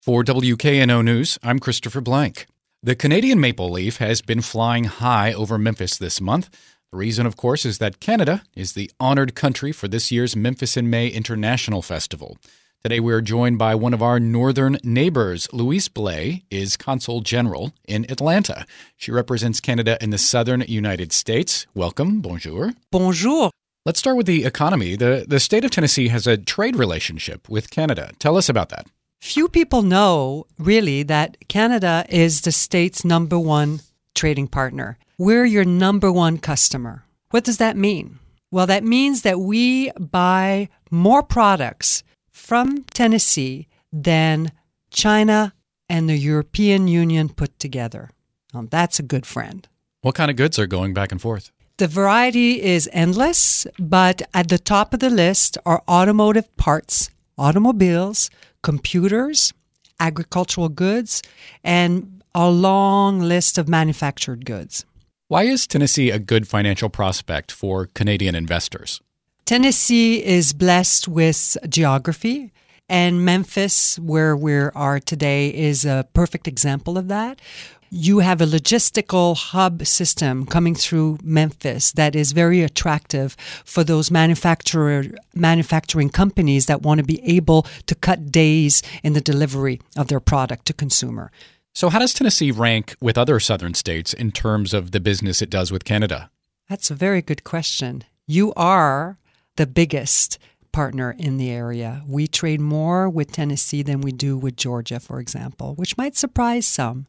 For WKNO News, I'm Christopher Blank. The Canadian maple leaf has been flying high over Memphis this month. The reason, of course, is that Canada is the honored country for this year's Memphis in May International Festival. Today we're joined by one of our northern neighbors. Louise Blais is Consul General in Atlanta. She represents Canada in the southern United States. Welcome. Bonjour. Bonjour. Let's start with the economy. The state of Tennessee has a trade relationship with Canada. Tell us about that. Few people know, really, that Canada is the state's number one trading partner. We're your number one customer. What does that mean? Well, that means that we buy more products from Tennessee than China and the European Union put together. Now, that's a good friend. What kind of goods are going back and forth? The variety is endless, but at the top of the list are automotive parts, automobiles, computers, agricultural goods, and a long list of manufactured goods. Why is Tennessee a good financial prospect for Canadian investors? Tennessee is blessed with geography, and Memphis, where we are today, is a perfect example of that. You have a logistical hub system coming through Memphis that is very attractive for those manufacturing companies that want to be able to cut days in the delivery of their product to consumer. So how does Tennessee rank with other southern states in terms of the business it does with Canada? That's a very good question. You are the biggest partner in the area. We trade more with Tennessee than we do with Georgia, for example, which might surprise some.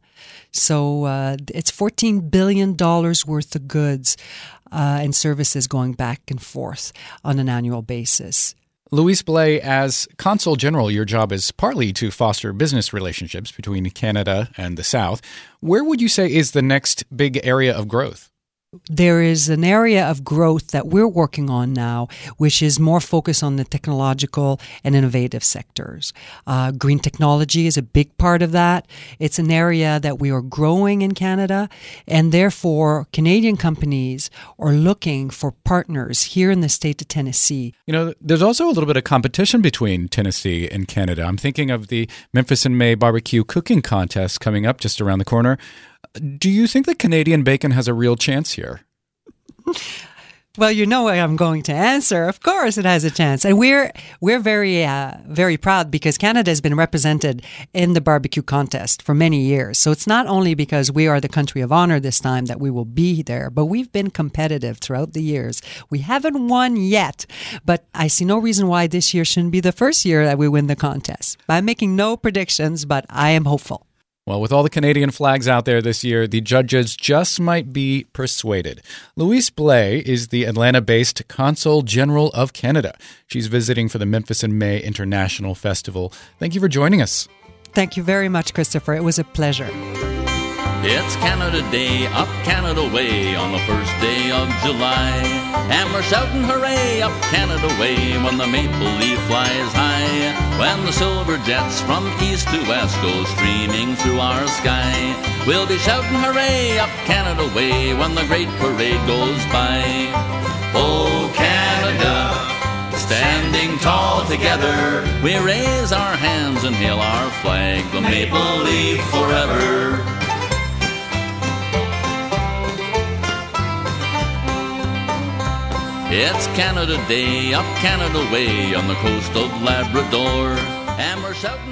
So it's $14 billion worth of goods and services going back and forth on an annual basis. Louise Blais, as Consul General, your job is partly to foster business relationships between Canada and the South. Where would you say is the next big area of growth? There is an area of growth that we're working on now, which is more focused on the technological and innovative sectors. Green technology is a big part of that. It's an area that we are growing in Canada, and therefore Canadian companies are looking for partners here in the state of Tennessee. You know, there's also a little bit of competition between Tennessee and Canada. I'm thinking of the Memphis in May barbecue cooking contest coming up just around the corner. Do you think that Canadian bacon has a real chance here? Well, you know what I'm going to answer. Of course it has a chance. And we're very proud because Canada has been represented in the barbecue contest for many years. So it's not only because we are the country of honor this time that we will be there, but we've been competitive throughout the years. We haven't won yet, but I see no reason why this year shouldn't be the first year that we win the contest. I'm making no predictions, but I am hopeful. Well, with all the Canadian flags out there this year, the judges just might be persuaded. Louise Blais is the Atlanta-based Consul General of Canada. She's visiting for the Memphis in May International Festival. Thank you for joining us. Thank you very much, Christopher. It was a pleasure. It's Canada Day, up Canada way, on the first day of July. And we're shouting hooray, up Canada way, when the maple leaf flies high. When the silver jets from east to west go streaming through our sky. We'll be shouting hooray, up Canada way, when the great parade goes by. Oh, Canada, standing tall together, we raise our hands and hail our flag, the maple leaf forever. It's Canada Day, up Canada way, on the coast of Labrador, and we're shouting